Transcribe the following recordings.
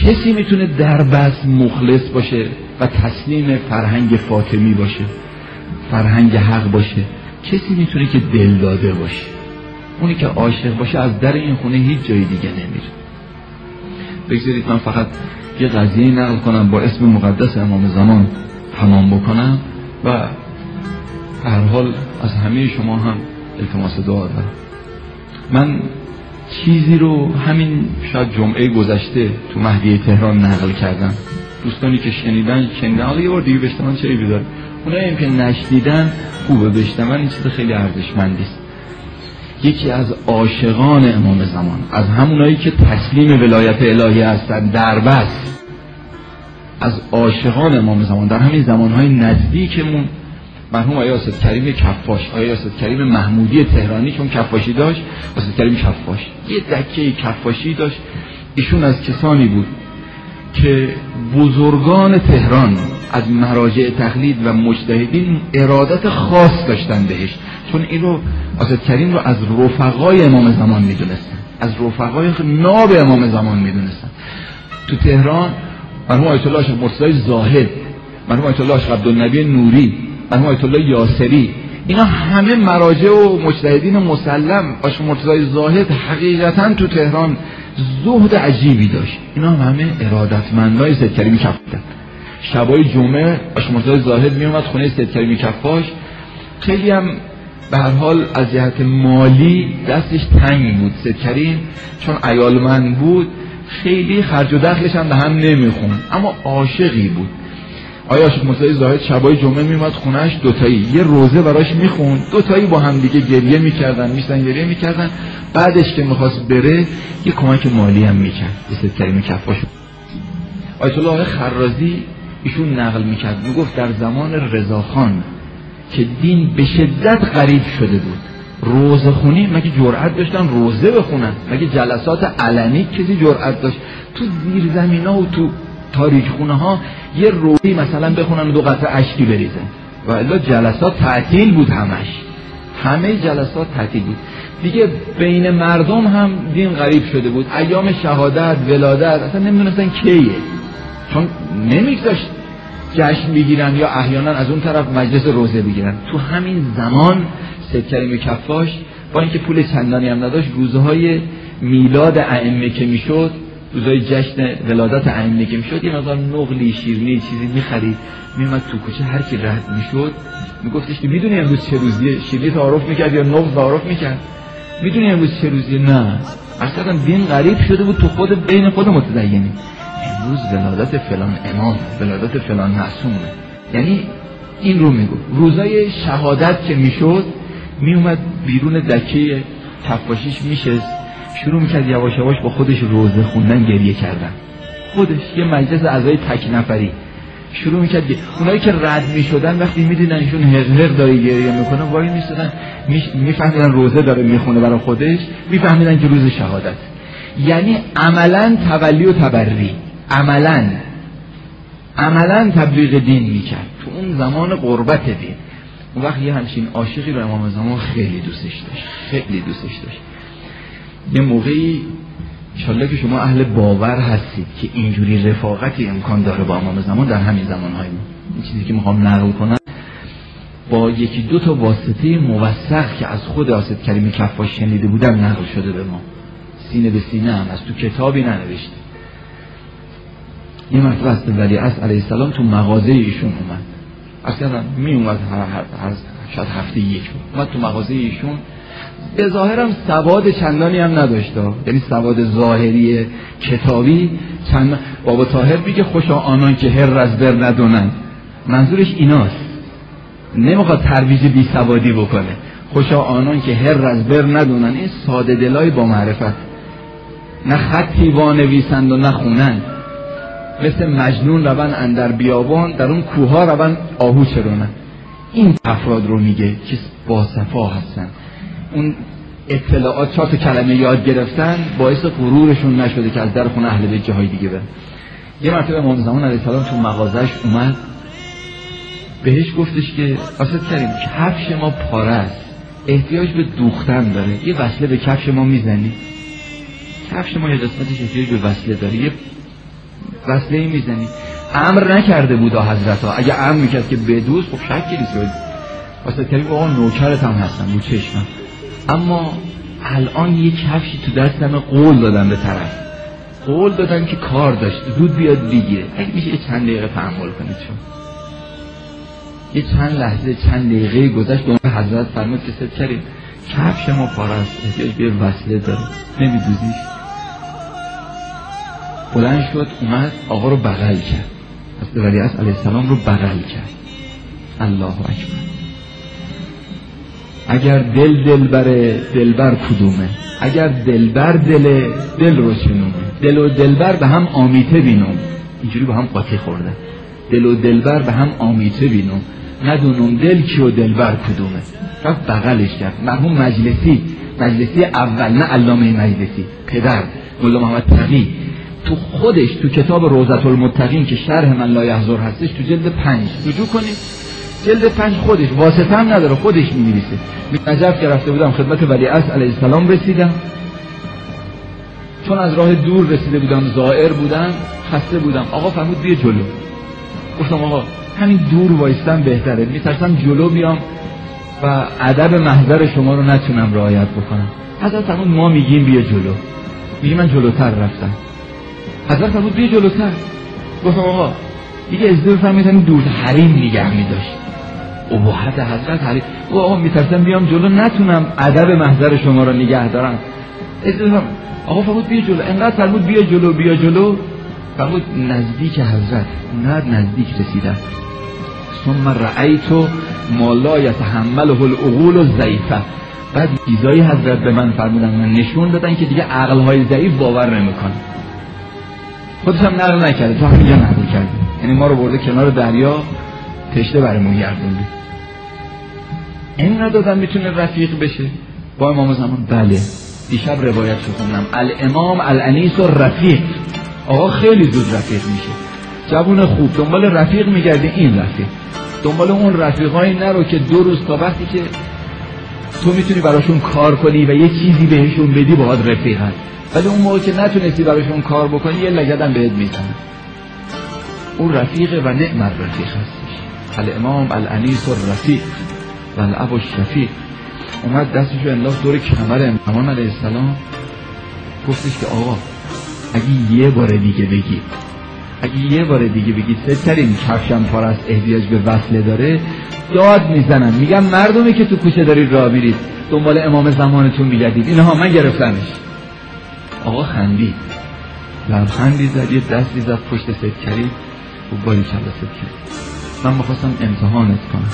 کسی میتونه در بس مخلص باشه و تسلیم فرهنگ فاطمی باشه، فرهنگ حق باشه؟ کسی میتونه که دل داده باشه. اونی که عاشق باشه از در این خونه هیچ جای دیگه نمیره. بگذارید من فقط یه قضیه نقل کنم با اسم مقدس امام زمان تمام بکنم و هر حال از همه شما هم التماس دعا دارم. من چیزی رو همین شاید جمعه گذشته تو مهدیه تهران نقل کردم. دوستانی که شنیدن حالا یه بار دیگه بشنون چه ایبی داره. اونایی که نشنیدن خوبه بشنون، این چیز خیلی ارزشمندی است. یکی از عاشقان امام زمان، از همونایی که تسلیم ولایت الهی هستن در بس، از عاشقان امام زمان در همین زمانهای نزدیکمون، مرحوم آقای اسد کریم کفاش، آقای اسد کریم محمودی تهرانی، چون کفاشی داشت، اسد کریم کفاش یه دکه کفاشی داشت. ایشون از کسانی بود که بزرگان تهران از مراجع تقلید و مجتهدین ارادت خاص داشتن بهش، چون این رو اسد کریم رو از رفقای امام زمان میدونستن، از رفقای ناب امام زمان میدونستن. تو تهران مرحوم آیت الله شیخ مرتضی زاهد، مرحوم آیت الله شیخ عبدالنبی نوری، مرحوم آیت الله یاسری، اینا همه مراجع و مجتهدین مسلم. آیت مرتضی زاهد حقیقتا تو تهران زهد عجیبی داشت. اینا همه ارادتمندای سید کریمی کفاش. شبای جمعه آیت مرتضی زاهد می اومد خونه سید کریمی کفاش. خیلی هم به هر حال از جهت مالی دستش تنگ بود سید کریم، چون عیالمند بود، خیلی خرج و دخلش هم به هم نمیخوند، اما عاشقی بود. آیا شیخ مرتضی زاهد شبای جمعه میومد خونهش، دوتایی یه روزه براش میخوند، دوتایی با هم دیگه گریه میکردن، گریه میکردن. بعدش که میخواست بره یه کمک مالی هم میکرد به سید کریم کفاش. آیت الله خرازی ایشون نقل میکرد، میگفت در زمان رضاخان که دین به شدت غریب شده بود، روزه خونی مگه جرأت داشتن روزه بخونن؟ مگه جلسات علنی کسی جرأت داشت تو زیر زمینا و تو تاریک خونه ها یه روزی مثلا بخونن و 2 قطره اشکی بریزن؟ و الا جلسات تعطیل بود، همه جلسات تعطیل بود دیگه. بین مردم هم دین غریب شده بود. ایام شهادت، ولادت اصلا نمیدونستن کیه، چون نمیگذاشت جشن بگیرن یا احیانا از اون طرف مجلس روزه بگیرن. تو همین زمان سید کریم کفاش با اینکه پول چندانی هم نداشت، روزهای میلاد ائمه که میشد، روزهای جشن ولادت ائمه که میشد، یه مقدار نقلی، شیرینی، چیزی میخرید، میومد تو کوچه، هر کی رد میشد میگفتش که میدونی امروز چه روزیه؟ شیرینی تعارف میکرد یا نقل تعارف میکرد؟ میدونی امروز چه روزیه؟ نه. اصلا دین غریب شده بود تو خود بین خود متدینین. امروز ولادت فلان امام، ولادت فلان معصومه. یعنی این رو میگفت. روزای شهادت که میشد میومد بیرون دکه کفاشیش میشست، شروع میکرد یواش یواش با خودش روزه خوندن، گریه کردن. خودش یه مجلس اعضای تک نفری شروع میکرد. اونایی که رد میشدن وقتی میدیدن ایشون هق داره گریه میکنه، وای میستادن، میفهمیدن روزه داره میخونه برای خودش، میفهمیدن که روز شهادت. یعنی عملا تولی و تبری، عملا تبلیغ دین میکرد تو اون زمان غربت دین. اون وقت یه همچین عاشقی رو امام زمان خیلی دوستش داشت. یه موقعی انشالله که شما اهل باور هستید که اینجوری رفاقتی امکان داره با امام زمان در همین زمانهای ما. این چیزی که میخوام نقل کنم با 1-2 تا واسطه موثق که از خود اسد کریم کفاش شنیده بودم نقل شده به ما، سینه به سینه هم از تو کتابی ننوشته. یه مرتبه از ولیعصر علیه السلام تو مغازه ایشون اومد، اصلا می اومد شاید هفته یک اومد تو مغازه ایشون. به ظاهرم سواد چندانی هم نداشت، یعنی سواد ظاهری کتابی چند. بابا طاهر میگه خوشا آنان که هر از بر ندونن، منظورش ایناست، نمیخواد ترویج بی سوادی بکنه. خوشا آنان که هر از بر ندونن، این ساده دلای با معرفت، نه خطی وانویسند و نه خونند، مثل مجنون روان اندر بیابان، در اون کوها روان آهو چرونن. این افراد رو میگه که با صفا هستن. اون اطلاعات 4 کلمه یاد گرفتن باعث غرورشون نشده که از در خونه اهل بیت جاهای دیگه برن. یه مرتبه امام زمان علیه السلام تو مغازش اومد، بهش گفتش که اسد کریم کفش ما پاره است، احتیاج به دوختن داره، یه وصله به کفش ما میزنی؟ کفش ما یه قسمتش احتیاج به وصله داره، یه وصله میزنی. امر نکرده بود حضرت ها، اگه امر میکرد که بدوز خب شکی نیست واسه کریم آقا نوکرت هم هستم رو چشمم، اما الان یه کفشی تو دستم قول دادم به طرف، قول دادم که کار داشت زود بیاد بگیره. اگه میشه یه چند دقیقه تحمل کنید، چون یه چند لحظه چند دقیقه گذشت به حضرت فرمود که ست کریم کفش ما پاره است، احتیاج به وصله داره، نمیدوزیش. بلند شد اومد آقا رو بغل کرد، حضرت ولیعصر علیه السلام رو بغل کرد. الله اکبر. اگر دلبر دلبر کدومه، اگر دلبر دل رو چنومه، دل و دلبر به هم آمیته بینم، اینجوری به هم قاطی خورده، دل و دلبر به هم آمیته بینم، ندونم دل کی و دلبر کدومه. رفت بغلش کرد. مرحوم مجلسی اول، نه علامه مجلسی، پدر مولا محمد تقی، تو خودش تو کتاب روضة المتقین که شرح من لا یحضر هستش، تو جلد 5 رجوع کنید، جلد 5 خودش واسطه هم نداره، خودش می‌نویسه. نجف که رفته بودم خدمت ولیعصر علیه السلام رسیدم، چون از راه دور رسیده بودم، زائر بودم، خسته بودم. آقا فرمود بیا جلو. گفتم آقا همین دور وایستم بهتره، میترسم جلو بیام و ادب محضر شما رو نتونم رعایت بکنم. حضرت فرمود ما میگیم بیا جلو، میگه من جلوتر رفتم. حضرت فرمود بیا جلوتر. گفتم آقا دیگه اجازه بفرمایید همین دور حریم نگه می‌داشت. اباحت حضرت حریم. آقا میترسم بیام جلو نتونم ادب محضر شما رو نگه دارم. آقا فرمود بیا جلو. انقدر فرمود بیا جلو بیا جلو، فرمود نزدیک حضرت، نه نزدیک رسیدم. ثم رأیت ما لا یتحمله العقول الضعیفه. بعد چیزای حضرت به من فرمودن، من نشون دادن که دیگه عقل‌های ضعیف باور نمی‌کنه. خودش هم نقل نکرده، تو همینجا نقل کرده، یعنی ما رو برده کنار دریا تشته برمون گردوندی. اینقدر آدم میتونه رفیق بشه با امام زمان؟ بله. دیشب روایت شو خوندم، الامام الانیس و رفیق. آقا خیلی زود رفیق میشه، جوون خوب دنبال رفیق میگرده، این رفیق دنبال اون رفیقایی نرو که 2 روز تا وقتی که تو میتونی براشون کار کنی و یه چیزی بهشون بدی باهات رفیقن، ولی اون موقع که نتونستی براشون کار بکنی یه لگدم بهت میزنه. اون رفیق و نعم الرفیق هستش. الامام الانیس الرفیق و الاب الشفیق. اومد دستشو انداخت دور کمر امام علیه السلام، گفتش که آقا اگه یه بار دیگه بگی، اگه یه بار دیگه بگی سترین کفشم پاره است احتیاج به وصله داره، داد میزنم، میگم مردمی که تو کوچه دارید راه میرید دنبال امام زمانتون میگردید، اینها من گرفتمش. آقا خندید، لبخندی زد، یه دستی زد پشت ستکری و باری کلا ستکری. من میخواستم امتحانت کنم.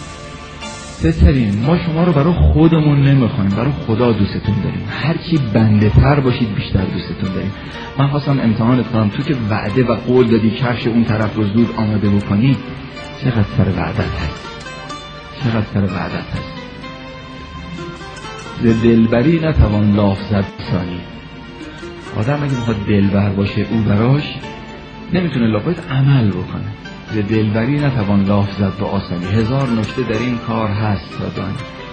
سترین ما شما رو برای خودمون نمیخوایم، برای خدا دوستتون داریم، هرچی بنده تر باشید بیشتر دوستتون داریم. من خواستم امتحانت کنم، تو که وعده و قول دادی کفش اون طرف رو زود آماده بکنی، چقدر سر وعدت هست، چقدر سر وعدت هست. دلبری نتوان لاف زد ثانی. آدم اگه میخواد دلبر باشه او براش نمیتونه لاف عمل بکنه. دلبری نتوان لاف زد به آسانی. 1000 نکته در این کار هست دادن.